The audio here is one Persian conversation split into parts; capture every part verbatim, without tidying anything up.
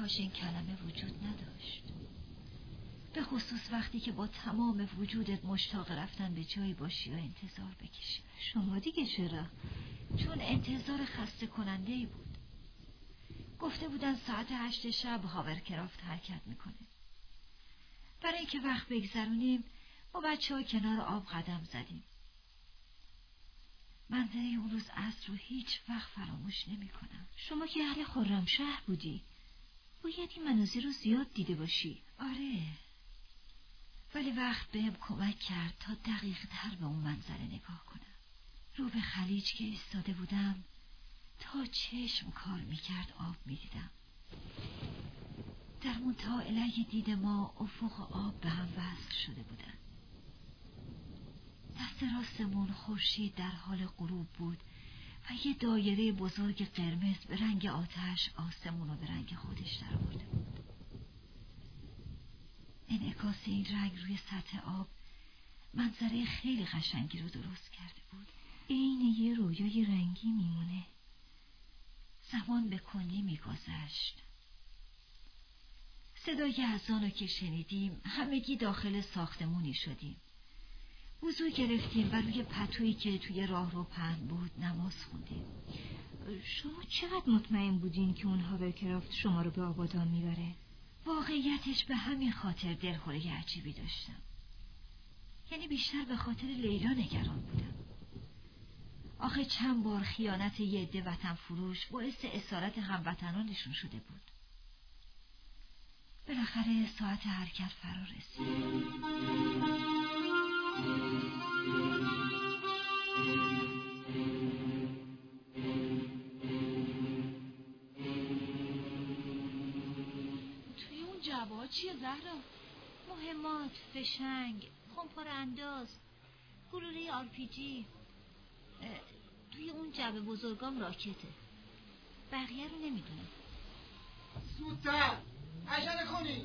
براش این کلمه وجود نداشت، به خصوص وقتی که با تمام وجودت مشتاق رفتن به جایی باشی و انتظار بکشی. شما دیگه چرا؟ چون انتظار خسته کننده ای بود. گفته بودن ساعت هشت شب هاورکرافت حرکت میکنه. برای اینکه وقت بگذرونیم با بچه ها کنار آب قدم زدیم. منظره اون روز عصر رو هیچ وقت فراموش نمی کنم. شما که اهل خرمشهر بودی، باید این مناظر رو زیاد دیده باشی. آره، ولی وقت بهم کمک کرد تا دقیق تر به اون منظره نگاه کنم. رو به خلیج که ایستاده بودم تا چشم کار میکرد آب میدیدم. در منتها الهی دید ما افق آب به هم وصل شده بودن. دست راستمون خورشید در حال غروب بود و یه دایره بزرگ قرمز به رنگ آتش آسمون رو به رنگ خودش در آورده بود. انعکاس این رنگ روی سطح آب منظره خیلی قشنگی رو درست کرده بود. عین یه رویای رنگی میمونه. زمان به کندی میگذشت. صدای اذان رو که شنیدیم همگی داخل ساختمونی شدیم. وضو گرفتیم و روی پتویی که توی راه رو پهن بود نماز خوندیم. شما چقدر مطمئن بودین که اون هاورکرافت شما رو به آبادان میبره؟ واقعیتش به همین خاطر دلخوری عجیبی داشتم. یعنی بیشتر به خاطر لیلا نگران بودم. آخه چند بار خیانت یه عده وطن فروش باعث اسارت هموطنانشون شده بود. بالاخره ساعت حرکت فرا رسید. توی اون جواب چیه زهرا؟ مهمات، فشنگ، خمپار انداز، گلوله آر پی جی. توی اون جعبه بزرگام راکته. بقیه رو نمیدونم. زودتر عجله کنی.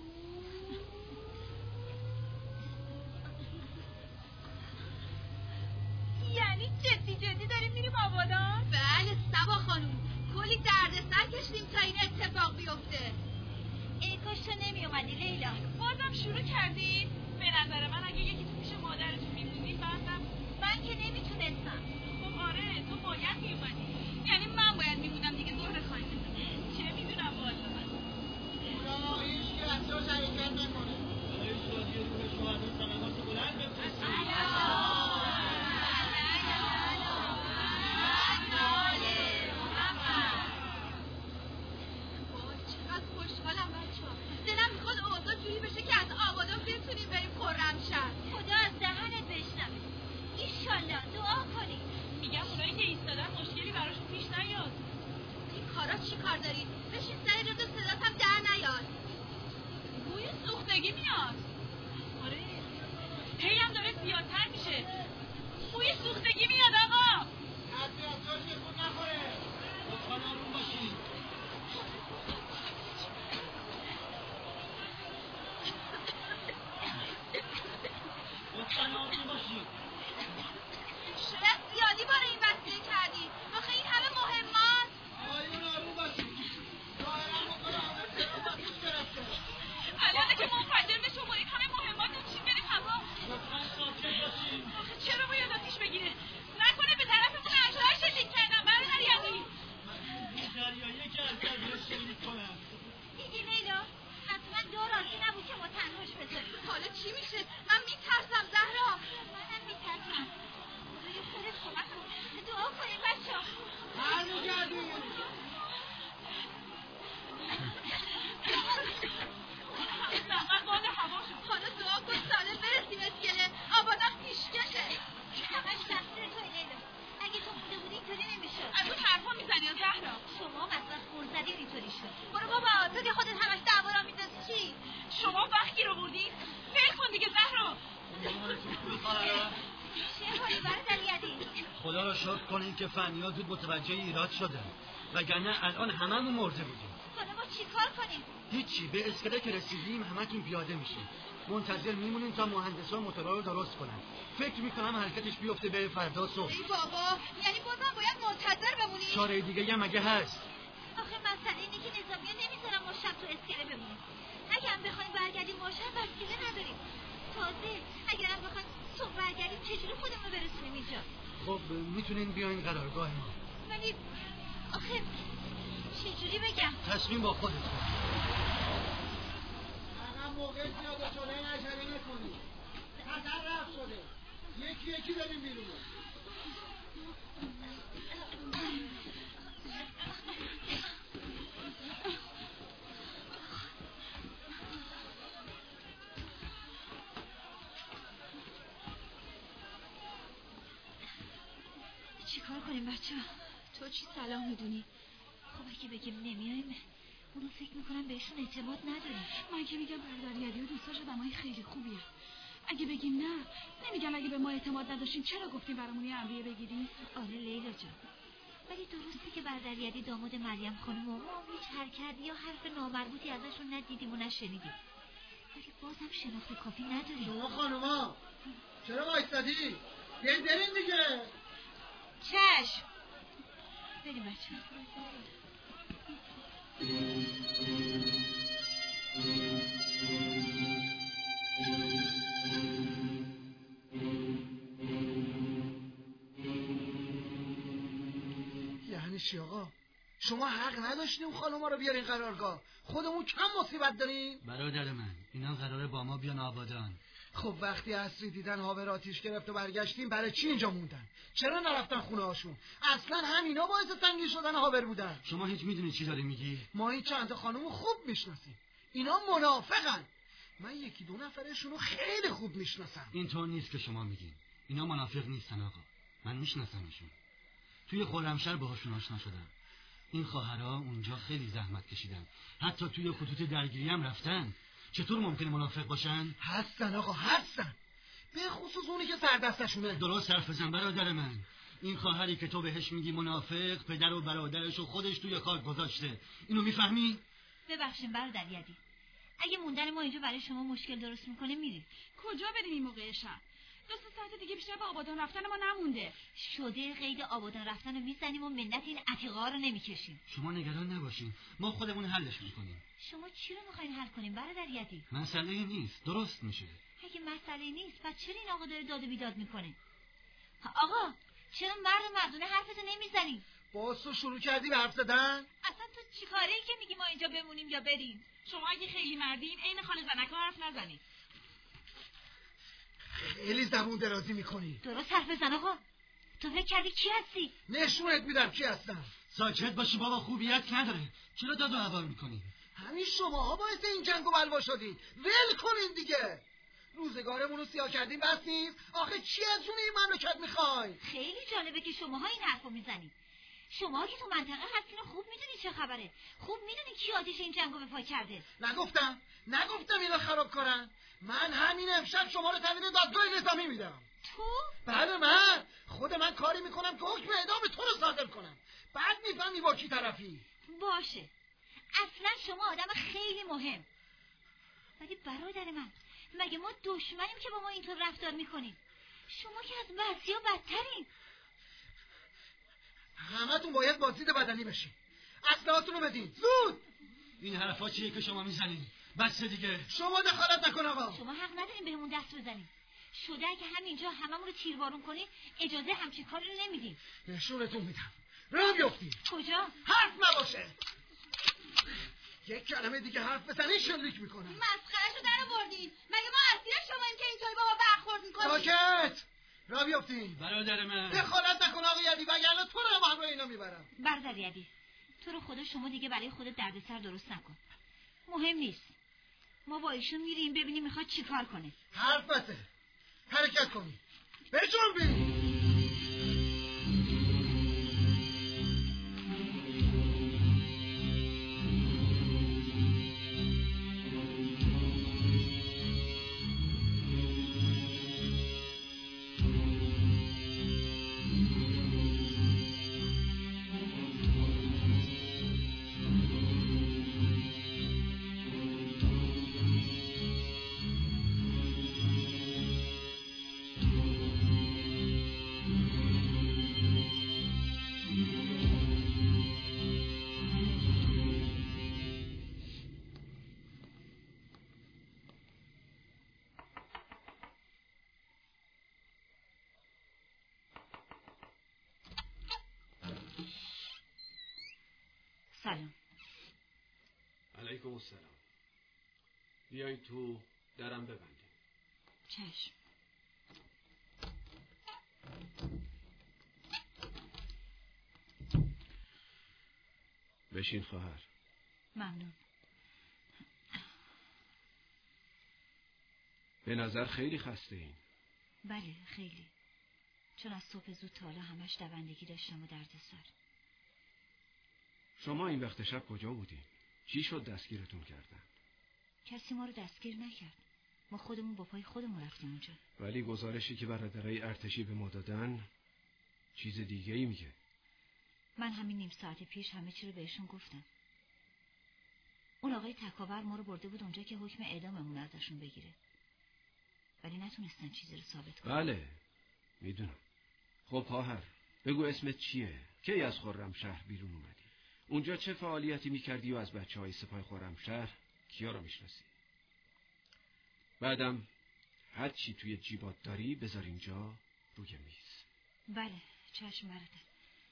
یعنی جدی جدی داریم میریم آبادان؟ بله سبا خانوم، کلی دردسر کشیدیم تا این اتفاق بیفته. ای کاش تو نمی اومدی لیلا. بازم شروع کردی؟ به نظر من اگه یکی تو پیش مادرتون میمونی بعدم من که نمیتونستم. خب آره تو باید میومدی. یعنی من باید میبودم دیگه دور خانه. چه میدونم والا من. خدا هیچ که از جاش حرکت نکنه. برای شادی روح شهدا صلوات بلند بفرستید. دلم میخواد اوضاع جوری بشه که از آبادان بتونیم بریم خرمشهر. خدا از دهنت بشنوه. ایشالله دعا کنیم. میگم اونایی که ایستادن مشکلی براشون پیش نیاد. این کارا چی کار داری؟ بشین سر جا تو صدات هم در نیاد. بوی سوختگی میاد. آره هی هم داره زیادتر میشه. بوی سوختگی میاد آقا. حتی از جاش تکون نخوره. لطفاً آروم باشین. لطفاً آروم باشین. شاید زیادی باره این وسیله کردی. آخه این همه مهمات. آقایون آروم باشین. ظاهراً موتور هاورکرافت آتیش گرفته. الانه که منفجر بشه و این همه مهمات رو چین بریم هوا. لطفاً ساکت باشین. آخه چرا باید آتیش بگیره؟ نکنه به طرفمون اشتباه شلیک کردن برادر یعنی. این دریاییه که از درگیرش شلیک کنم. دیدی لیلا؟ حتما دو راضی نبود که ما تنهاش بذاریم. حالا چی میشه؟ من میترسم زهرا. منم میترسم. خدای خودت کمک کن. دعا کنیم بچه ها. برمیگردیم. زحمت باد هوا شد. حالا دعا کن سالم برسیم اسکله. آبادان پیشکشه. همش تقصیر توی لیلا. اگه تو بوده بودی اینطوری نمیشد. از اون حرفا میزنی یا زهرا؟ شما مثلا خورزدی اینطوری شد. برو بابا تو که خودت همش دعوا را میندازی چی؟ شما وقتی رو بردی؟ ول کن دیگه زهرا. چه حالی برادر یعنی؟ خدا را شکر کنین که فنیا زود متوجه ایراد شدن وگرنه الان هممون مرده بودیم. حالا ما چی کار کنیم؟ هیچی، به اسکله که رسیدیم همتون پیاده میشیم. منتظر میمونیم تا مهندسا موتورا رو درست کنن. فکر میکنم حرکتش بیفته به فردا صبح. ای بابا، یعنی بازم باید منتظر بمونی؟ چاره دیگه هم مگه هست؟ آخه مسئله اینه که نظامی‌ها نمیذارن ما شب تو اسکله بمونیم. اگه هم بخوایم برگردیم ماشین وسیله نداریم. تازه اگر هم بخوایم صبح برگردیم چجوری خودمون رو برسونیم اینجا؟ خب میتونین بیاین قرارگاه ما. ولی آخه چجوری بگم؟ تصمیم با خودت کن. الان موقع زیاده شده عجله نکنید. خطر رفت شده. یکی یکی بریم بیرون. چیکار کنیم بچه ها؟ تو چی صلاح میدونی؟ خب اگه بگیم نمیایم اونا فکر میکنن بهشون اعتماد نداریم. من که میگم برادر یدی و دوستاش آدمای خیلی خوبیه. اگه بگیم نه نمیگن اگه به ما اعتماد نداشتین چرا گفتیم برامون یه امریه بگیریم؟ آره لیلا جان، ولی درسته که برادر یدی داماد مریم خانم و ما هیچ حرکت یا حرف نامربوطی ازشون ندیدیم و نشنیدیم، ولی بازم شناخت کافی نداریم. شما خانوما چرا وایسادی؟ بیاین برین دیگه. چشم بریم بچه. یعنی چی آقا؟ شما حق نداشتیم اون خانوما رو بیارین قرارگاه. خودمون کم مصیبت داریم. برادر من اینا قراره با ما بیان آبادان. خب وقتی عصری دیدن هاور آتیش گرفت و برگشتیم برای چی اینجا موندن؟ چرا نرفتن خونه هاشون؟ اصلا همینا باعث تنگی شدن هاور بودن. شما هیچ میدونی چی داری میگی؟ ما این چند تا خانم خوب میشناسیم. اینا منافقن. من یکی دو نفرشون رو خیلی خوب میشناسم. اینطور نیست که شما میگین. اینا منافق نیستن آقا. من میشناسمشون. توی خرمشهر باهاشون آشنا شدم. این خواهرها اونجا خیلی زحمت کشیدن. حتی توی خطوط درگیری هم رفتن. چطور ممکنه منافق باشن؟ هستن آقا هستن. به خصوص اونی که سردستشونه. درست حرف بزن برادر من. این خواهری که تو بهش میگی منافق، پدر و برادرش و خودش توی خاک گذاشته. اینو میفهمی؟ ببخشیم برادر یدی، اگه موندن ما اینجا برای شما مشکل درست میکنه میریم. کجا بریم این موقع شب؟ دو سه ساعت دیگه بیشتر به آبادان رفتن ما نمونده. شده قید آبادان رفتن رو میزنیم و منت این عتیقا رو نمیکشیم. شما نگران نباشین، ما خودمون حلش میکنیم. شما چی رو میخواین حل کنیم برادر یدی؟ مسئله نیست، درست میشه. اگه مسئله نیست پس چرا این آقا داره داد و بیداد میکنه؟ آقا چرا مرد مردونه حرفتو نمیزنی؟ باز تو شروع کردی به حرف زدن؟ اصلا تو چیکاره ای که میگی ما اینجا بمونیم یا بریم؟ شما اگه خیلی مردین عین خاله زنکا حرف نزنید. خیلی زبون درازی میکنی. درست حرف بزن آقا. تو فکر کردی کی هستی؟ نشونت میدم کی هستم. ساکت باشی بابا، خوبیت نداره. چرا داد و هوا میکنی؟ همین شماها باعث این جنگ و بلوا شدید. ول کنین دیگه. روزگارمون رو سیاه کردیم بس نیست. آخه چی از جون این مملکت میخواین؟ خیلی جالبه که شماها این حرفو میزنید. شما که تو منطقه هستین خوب میدونی چه خبره. خوب میدونی کی آتیش این جنگو به پا کرده. نگفتم نگفتم اینا خرابکارن. من همین امشب شما رو تحویل دادگاه نظامی میدم. تو؟ بله من. خود من کاری میکنم که حکم اعدام تو رو صادر کنم. بعد میفهمی با کی طرفی. باشه. اصلا شما آدم خیلی مهم. ولی برادر من مگه ما دشمنیم که با ما اینطور رفتار میکنیم؟ شما که از بعضیا بدترین. همتون باید بازدید بدنی بشین. اسلحه‌تون رو بدین زود. این حرفا چیه که شما میزنین؟ بس دیگه. شما دخالت نکن آقا. شما حق ندارین بهمون دست بزنین. شده که همینجا هممون رو تیربارون کنین اجازه همچین کاری رو نمیدیم. نشونتون میدم. راه بیفتین. کجا؟ حرف نباشه. یک کلمه دیگه حرف بزنین شلیک میکنم. مسخرهشو در آوردین. مگه ما اسیر شماییم که اینطوری با ما برخورد میکنیم؟ ساکت. راه بیفتین. برادر من دخالت نکن آقا یدی وگرنه تو رو هم همراه اینا میبرم. برادر یدی تو رو خدا شما دیگه برای خودت دردسر درست نکن. مهم نیست. ما با ایشون میریم ببینیم میخواد چی کار کنه. حرف بسه. حرکت کنی. بجنبی. علیکم السلام. بیاین تو، درم ببندیم. چشم. بشین خواهر. ممنون. به نظر خیلی خسته این. بله خیلی، چون از صبح زود تا حالا همش دوندگی داشتم و درد سر. شما این وقت شب کجا بودین؟ چی شد دستگیرتون کردن؟ کسی ما رو دستگیر نکرد، ما خودمون با پای خودمون رفتیم اونجا. ولی گزارشی که برادرای ارتشی به ما دادن چیز دیگه ای میگه. من همین نیم ساعت پیش همه چی رو بهشون گفتم. اون آقای تکاور ما رو برده بود اونجا که حکم اعداممون ازشون بگیره، ولی نتونستن چیزی رو ثابت کنن. بله میدونم. خب خواهر بگو اسمت چیه؟ کی از خرمشهر بیرون اومدی؟ اونجا چه فعالیتی میکردی و از بچه های سپاه خرمشهر کیا رو میشناسی؟ بعدم هر چی توی جیبات داری بذار اینجا روی میز. بله چشم برادر.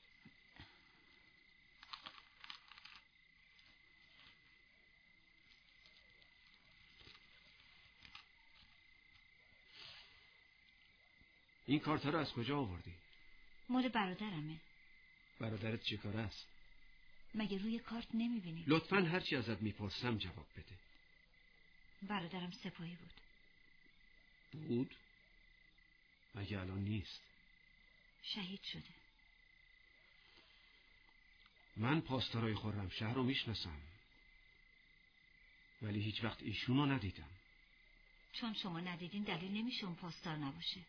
این کارتا رو از کجا آوردی؟ مال برادرمه. برادرت چه کار است؟ مگه روی کارت نمیبینی؟ لطفاً هر چی ازت میپرسم جواب بده. برادرم سپاهی بود. بود؟ مگه الان نیست؟ شهید شده. من پاسدارای خرمشهر رو میشناسم، ولی هیچ وقت ایشونو ندیدم. چون شما ندیدین دلیل نمیشه اون پاسدار نباشه.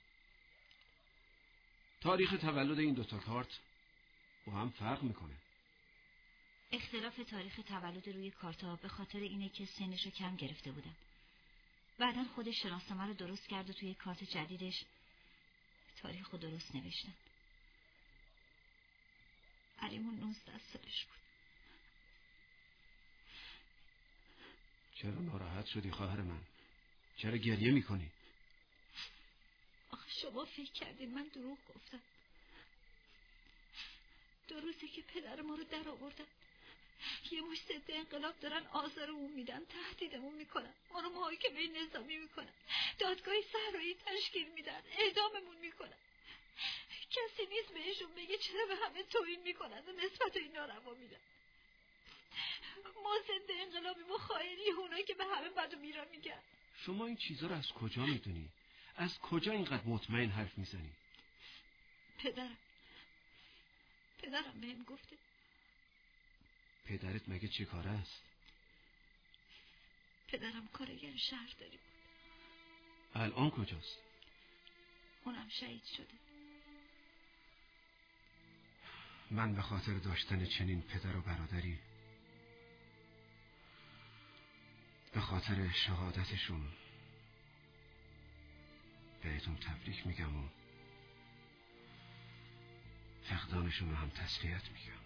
تاریخ تولد این دوتا کارت با هم فرق میکنه. اختلاف تاریخ تولد روی کارت‌ها به خاطر اینه که سنشو کم گرفته بودم. بعدن خودش شناسنامه رو درست کرد و توی کارت جدیدش تاریخو درست نوشتن. علیمون نوزده سالش بود. چرا ناراحت شدی خواهر من؟ چرا گریه میکنی؟ آخه شما فکر کردین من دروغ گفتم. دو روزه که پدر ما رو در آوردن، یه مش ضد انقلاب دارن آزارمون میدن، تهدیدمون میکنن، ما رو محاکمه نظامی میکنن، دادگاهی صحرایی تشکیل میدن، اعداممون میکنن. کسی نیست بهشون بگه چرا به همه توهین میکنن و نسبت این ناروا میدن. ما ضد انقلابی و خائنی اونا که به همه بد و بیرا میگن. شما این چیزا رو از کجا میدونی؟ از کجا اینقدر مطمئن حرف میزنی؟ پدرم پدرم بهم گفته. پدرت مگه چه کاره است؟ پدرم کارگر شهرداری بود. الان کجاست؟ اونم شهید شده. من به خاطر داشتن چنین پدر و برادری، به خاطر شهادتشون بهتون تبریک میگم و فقدانشون رو هم تسلیت میگم.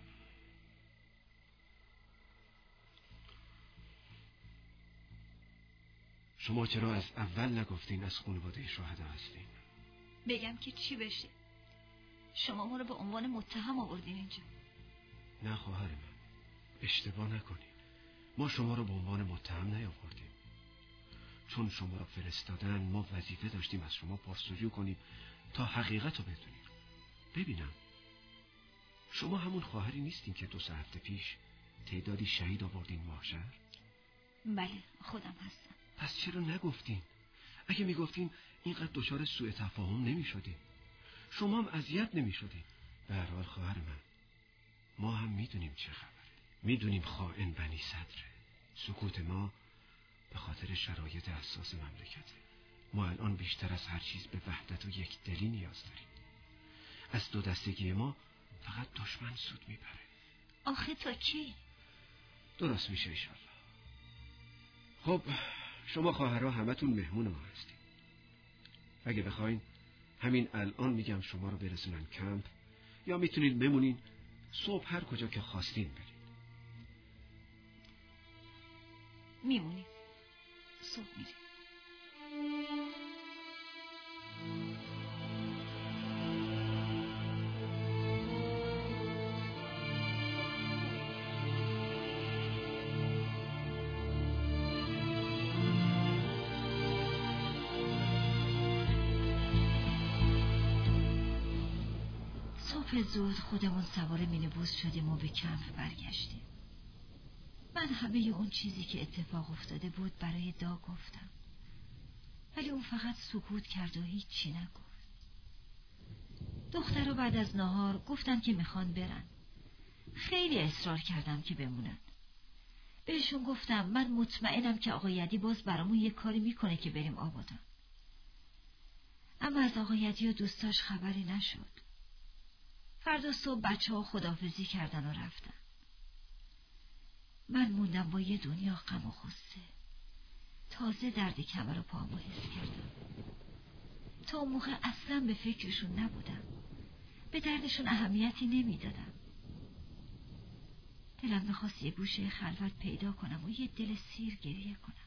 شما چرا از اول نگفتین از خانواده شهدا هستین؟ بگم که چی بشه؟ شما ما رو به عنوان متهم آوردین اینجا. نه خواهر من، اشتباه نکنین. ما شما رو به عنوان متهم نیاوردیم. چون شما رو فرستادن ما وظیفه داشتیم از شما پرسجو کنیم تا حقیقت رو بدونیم. ببینم شما همون خواهری نیستین که دو سه هفته پیش تعدادی شهید آوردین محشر؟ بله خودم هستم. پس چرا نگفتین؟ اگه میگفتین اینقدر دچار سوء تفاهم نمیشدین، شما هم اذیت نمیشدین. به هر حال خواهر من، ما هم میدونیم چه خبره. میدونیم خائن بنی صدره. سکوت ما به خاطر شرایط حساس مملکته. ما الان بیشتر از هر چیز به وحدت و یک دلی نیاز داریم. از دو دستگی ما فقط دشمن سود میبره. آخه تا کی؟ درست میشه انشالله. خب شما خواهرها همتون مهمون ما هستید. اگه بخواین همین الان میگم شما رو برسونن کمپ، یا میتونید بمونین صبح هر کجا که خواستین برید. میمونیم. صبح میریم. صبح زود خودمون سوار مینیبوس شدیم و به کمپ برگشتیم. من همه اون چیزی که اتفاق افتاده بود برای دا گفتم، ولی اون فقط سکوت کرد و هیچی نگفت. دخترها بعد از نهار گفتن که میخوان برن. خیلی اصرار کردم که بمونن. بهشون گفتم من مطمئنم که آقا یدی باز برامون یه کاری میکنه که بریم آبادان. اما از آقا یدی و دوستاش خبری نشد. فردا صبح بچه ها خداحافظی کردن و رفتن. من موندم با یه دنیا غم و غصه. تازه درد کمر و پامو حس کردم. تا اون موقع اصلا به فکرشون نبودم. به دردشون اهمیتی نمیدادم. دلم میخواست یه گوشه خلوت پیدا کنم و یه دل سیر گریه کنم.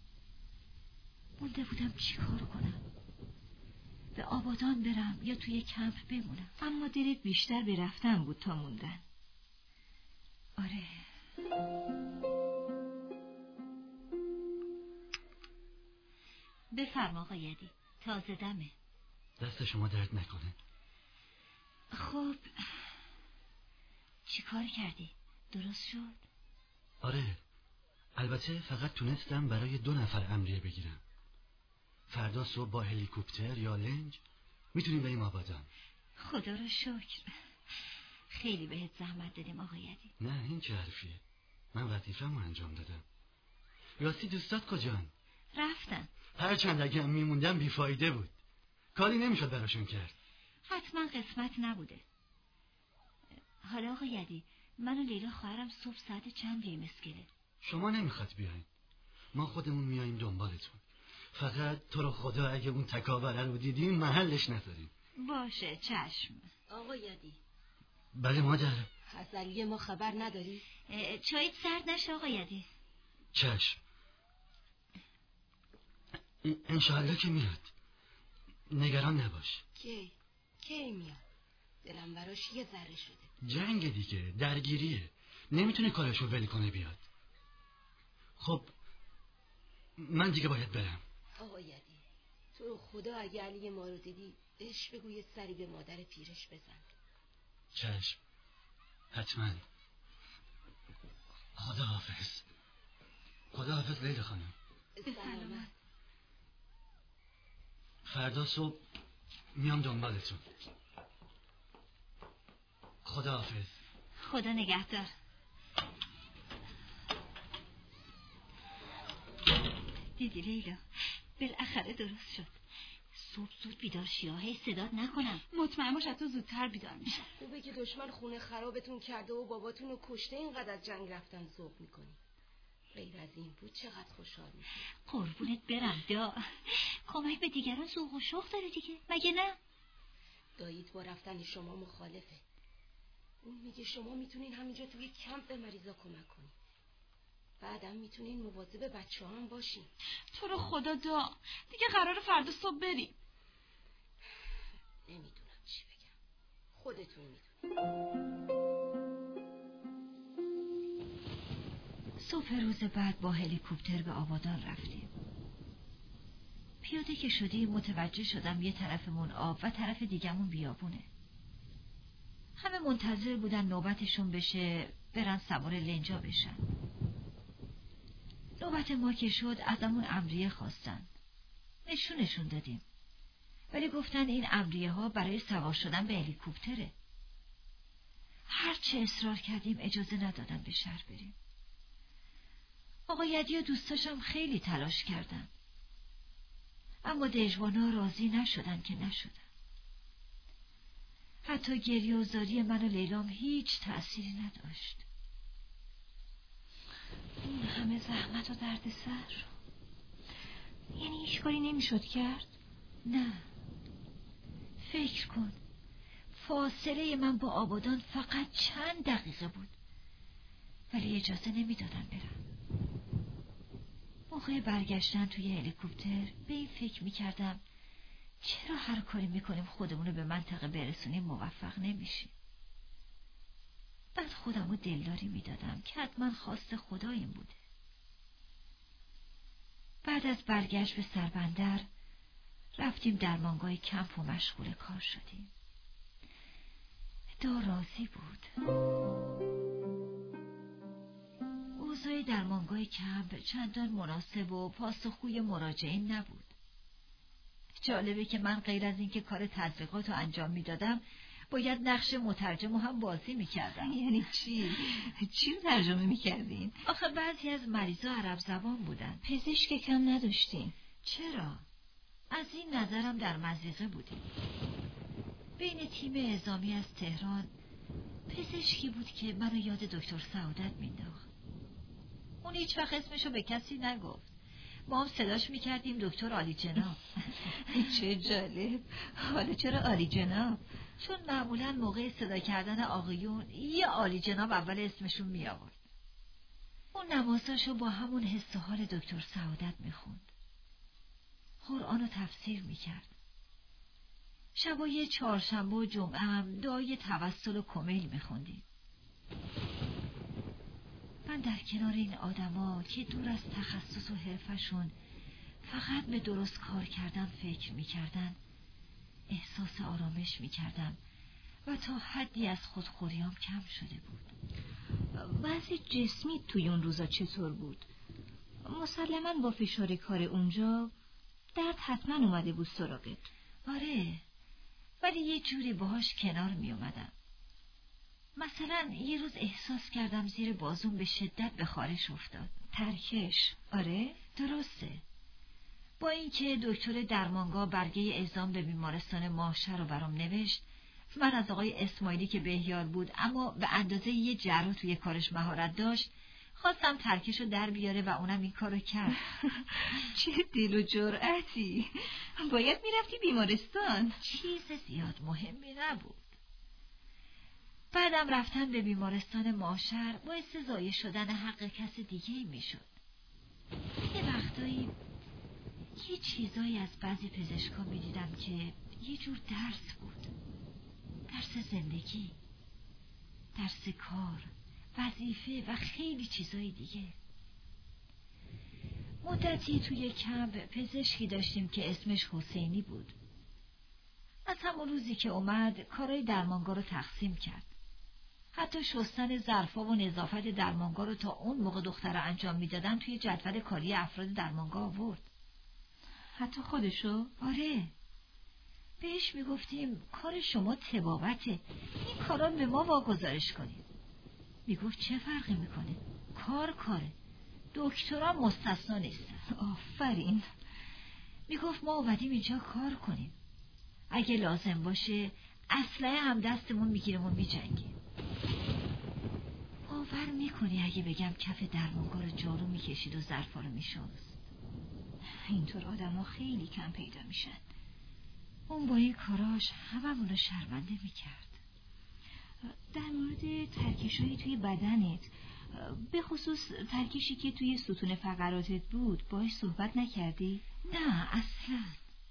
مونده بودم چی کار کنم؟ به آبادان برم یا توی کمپ بمونم؟ اما دلت بیشتر به رفتن بود تا موندن. آره. بفرما آقا یدی، تازه دمه. دست شما درد نکنه. خب چی کار کردی؟ درست شد؟ آره، البته فقط تونستم برای دو نفر امریه بگیرم. فردا صبح با هلیکوپتر یا لنج میتونیم بریم آبادان. خدا رو شکر. خیلی بهت زحمت دادیم آقا یدی. نه این چه حرفیه، من وظیفه‌مو انجام دادم. راستی دوستات کجان؟ رفتن. هرچند اگه میموندم بیفایده بود، کاری نمیشد براشون کرد. حتما قسمت نبوده. حالا آقا یدی من و لیلا خواهرم صبح ساعت چند بیایم اسکله؟ شما نمیخواد بیاین، ما خودمون میاییم دنبالتون. فقط تو رو خدا اگه اون تکاوره رو دیدیم محلش نذاریم. باشه چشم. آقا یدی. بله مادر. از علی ما خبر نداری؟ چایت سرد نشه آقا یدی. چشم. انشاءالله که میاد، نگران نباش. کی؟ کی میاد؟ دلم براش یه ذره شده. جنگ دیگه، درگیریه، نمیتونه کارشو ول کنه بیاد. خب من دیگه باید برم. آقا یدی تو رو خدا اگه علی ما رو دیدی بهش بگو یه سری به مادر پیرش بزن. چشم، حتما. خدا حافظ. خدا حافظ لیلا خانم. سلامت. فردا صبح میام دنبالتون. خدا حافظ. خدا نگهدار. دیدی لیلا، بالاخره درست شد. صبح زود بیدار شیاهی صدات نکنم. مطمئن باش تو زودتر بیدار میشه. خوبه که دشمن خونه خرابتون کرده و باباتون رو کشته اینقدر از جنگ رفتن ذوق میکنی. غیر از این بود چقدر خوشحال میشی. قربونت برم دا. کمک به دیگران ذوق و شوق داره دیگه، مگه نه؟ داییت با رفتن شما مخالفه. اون میگه شما میتونین همینجا توی کمپ به مریضا کمک کنین. بعدم میتونین مواظب بچه هم باشین. تو رو خدا دا، دیگه قرار فردا صبح بریم. نمیدونم چی بگم، خودتون میدونین. صبح روز بعد با هلیکوپتر به آبادان رفتیم. پیاده که شدیم متوجه شدم یه طرفمون آب و طرف دیگمون بیابونه. همه منتظر بودن نوبتشون بشه برن سوار لنجا بشن. نوبت ما که شد ازمون امریه خواستن. نشونشون دادیم. ولی گفتن این امریه ها برای سوار شدن به هلیکوپتره. هرچه اصرار کردیم اجازه ندادن به شهر بریم. آقا یدی و دوستاشم خیلی تلاش کردن. اما دژوانا راضی نشدن که نشدن. حتی گریه و زاری من و لیلام هیچ تأثیری نداشت. این همه زحمت و درد سر، یعنی هیچ کاری نمیشد کرد؟ نه. فکر کن، فاصله من با آبادان فقط چند دقیقه بود، ولی اجازه نمیدادن برم. موقع برگشتن توی هلیکوپتر به این فکر میکردم چرا هر کاری میکنیم خودمونو به منطقه برسونیم موفق نمیشیم. بعد خودمو دلداری میدادم که حتما خواست خدا این بوده. بعد از برگشت به سربندر رفتیم درمانگاه کمپ و مشغول کار شدیم. حتی راضی بود. اوضاع درمانگاه کمپ چندان مناسب و پاسخگوی مراجعین نبود. جالبه که من غیر از اینکه کار تزریقات رو انجام میدادم باید نقش مترجم هم بازی میکردم. یعنی چی؟ چی رو ترجمه میکردین؟ آخه بعضی از مریضا عرب زبان بودن. پزشک کم نداشتین؟ چرا؟ از این نظرم در مضیقه بودیم. بین تیم اعزامی از تهران پزشکی بود که منو یاد دکتر سعادت مینداخت. اون هیچ وقت اسمشو به کسی نگفت. ما هم صداش میکردیم دکتر عالی جناب. چه جالب. حالا چرا عالی جناب؟ چون معمولا موقع صدا کردن آقایون یه عالی جناب اول اسمشون می آورد. اون نمازاشو با همون حس و حال دکتر سعادت میخوند. قرآنو تفسیر میکرد. شبای چهارشنبه و جمعه هم دعای توسل و کمیل میخوندیم. من در کنار این آدما که دور از تخصص و حرفشون فقط به درست کار کردن فکر میکردن احساس آرامش میکردم و تا حدی از خودخوریام کم شده بود. وضع جسمی توی اون روزا چطور بود؟ مسلماً با فشار کار اونجا درد حتما اومده بود سراغت. آره، ولی یه جوری باهاش کنار می اومدم. مثلا یه روز احساس کردم زیر بازوم به شدت به خارش افتاد. ترکش. آره؟ درسته. با اینکه دکتر درمانگاه برگه اعزام به بیمارستان ماهشهر رو برام نوشت، من از آقای اسماعیلی که بهیار بود اما به اندازه یه جراح توی کارش مهارت داشت خواستم ترکش رو در بیاره و اونم این کارو کرد. چه دل و جرأتی. باید میرفتی بیمارستان. چیز زیاد مهمی نبود. بعدم رفتن به بیمارستان ماهشهر باعث ضایع شدن حق کس دیگه میشد. یه وقتایی یه چیزایی از بعضی پزشکا میدیدم که یه جور درس بود. درس زندگی، درس کار، وظیفه و خیلی چیزای دیگه. مدتی توی کمپ پزشکی داشتیم که اسمش حسینی بود. از همون روزی که اومد کارای درمانگاه رو تقسیم کرد. حتی شستن ظرفا و نظافت درمانگاه رو تا اون موقع دخترها انجام میدادن توی جدول کاری افراد درمانگاه آورد. حتی خودشو؟ آره. بهش میگفتیم کار شما طبابته، این کارا به ما واگذارش کنید. میگفت چه فرقی میکنه؟ کار کاره. دکترا مستثنا نیست. آفرین. میگفت ما اومدیم اینجا کار کنیم. اگه لازم باشه اسلحه هم دستمون میگیریم و میجنگیم. باور میکنی اگه بگم کف درمانگاه رو جارو میکشید و ظرفا رو میشست؟ اینطور آدم ها خیلی کم پیدا میشن. اون با این کاراش هممون رو شرمنده میکرد. در مورد ترکشایی توی بدنت، به خصوص ترکشی که توی ستون فقراتت بود، باهاش صحبت نکردی؟ نه اصلا.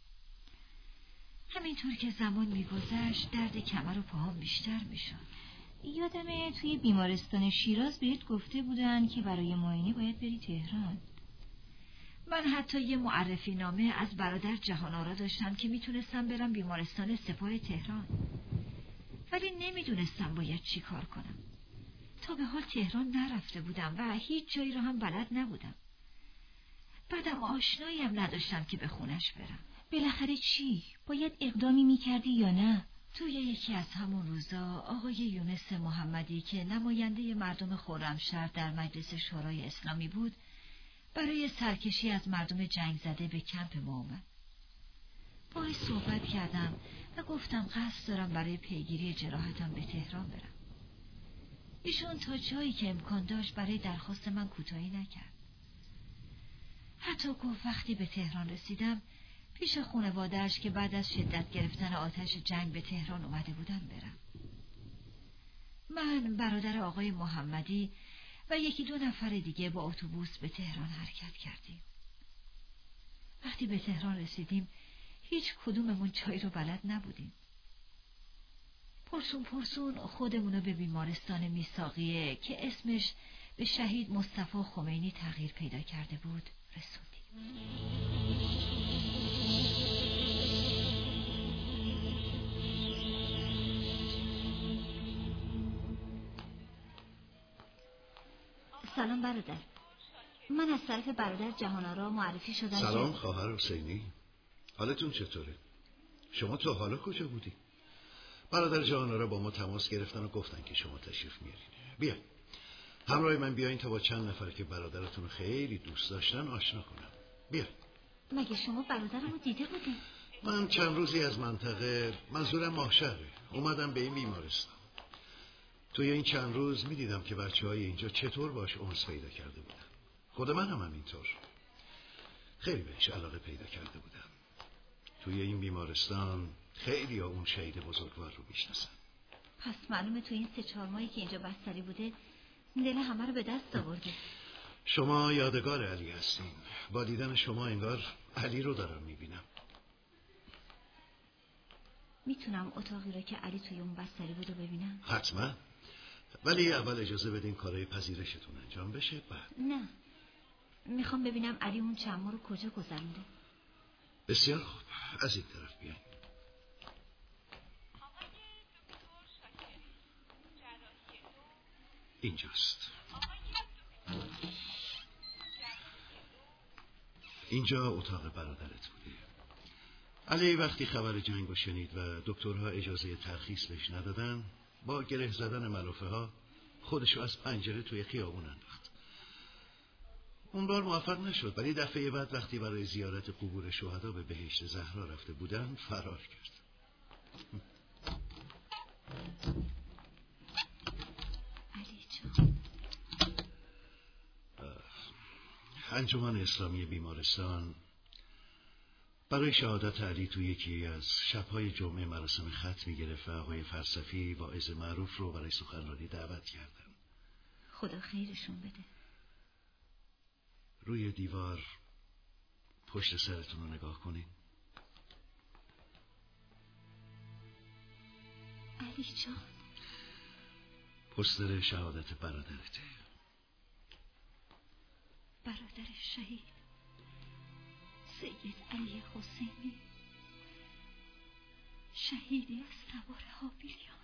همینطور که زمان میگذشت درد کمر و پاهم بیشتر میشد. یادمه توی بیمارستان شیراز بهت گفته بودن که برای معاینه باید بری تهران. من حتی یه معرفی نامه از برادر جهان‌آرا داشتم که میتونستم برم بیمارستان سپاه تهران، ولی نمیدونستم باید چی کار کنم. تا به حال تهران نرفته بودم و هیچ جایی رو هم بلد نبودم. بعدم آشنایی هم نداشتم که به خونش برم. بالاخره چی؟ باید اقدامی میکردی یا نه؟ توی یکی از همون روزا آقای یونس محمدی که نماینده مردم خرمشهر در مجلس شورای اسلامی بود برای سرکشی از مردم جنگ زده به کمپ ما اومد. باهاش صحبت کردم و گفتم قصد دارم برای پیگیری جراحتم به تهران برم. ایشون تا جایی که امکان داشت برای درخواست من کوتاهی نکرد. حتی گفت وقتی به تهران رسیدم پیش خانواده‌اش که بعد از شدت گرفتن آتش جنگ به تهران اومده بودن برم. من، برادر آقای محمدی و یکی دو نفر دیگه با اتوبوس به تهران حرکت کردیم. وقتی به تهران رسیدیم هیچ کدوممون جایی رو بلد نبودیم. پرسون پرسون خودمونو به بیمارستان میثاقیه که اسمش به شهید مصطفی خمینی تغییر پیدا کرده بود رسوندیم. سلام برادر. من از طرف برادر جهان‌آرا معرفی شدم. سلام خواهر حسینی. حالتون چطوره؟ شما تا حالا کجا بودی؟ برادر جهان‌آرا با ما تماس گرفتن و گفتن که شما تشریف میارین. بیا همراه من بیاین تا با چند نفر که برادرتون خیلی دوست داشتن آشنا کنم. بیا. مگه شما برادرمو دیده بودین؟ من چند روزی از منطقه، منظورم ماهشهره، اومدم به این بیمارستان. توی این چند روز میدیدم که بچه های اینجا چطور باش انس پیدا کرده بودن. خود من هم همینطور خیلی بهش علاقه پیدا کرده بودم. توی این بیمارستان خیلی ها اون شهید بزرگوار رو میشناسن. پس معلومه توی این سه چهار ماهی که اینجا بستری بوده دل همه رو به دست آورده. شما یادگار علی هستین. با دیدن شما انگار علی رو دارم میبینم. میتونم اتاقی رو که علی توی اون بستری بوده ببینم؟ حتما، ولی اول اجازه بدین کارهای پذیرشتون انجام بشه بعد. نه، میخوام ببینم علی اون چند ماه رو کجا گذرونده. بسیار خوب، از این طرف بیاین. اینجاست. اینجا اتاق برادرت بوده. علی وقتی خبر جنگ رو شنید و دکترها اجازه ترخیص بهش ندادن، با گره زدن ملافه ها خودشو از پنجره توی خیابون انداخت. اون بار موفق نشد، ولی دفعه بعد وقتی برای زیارت قبور شهدا به بهشت زهرا رفته بودن فرار کرد. علی جان. انجمن اسلامی بیمارستان برای شهادت علی تو یکی از شب‌های جمعه مراسم ختم گرفت و آقای فلسفی واعظ معروف رو برای سخنرانی دعوت کردن. خدا خیرشون بده. روی دیوار پشت سرتون رو نگاه کنین. علی جان. پستر شهادت برادرته. برادر شهید سید علی حسینی، شهیدی از سوار هابیلیان.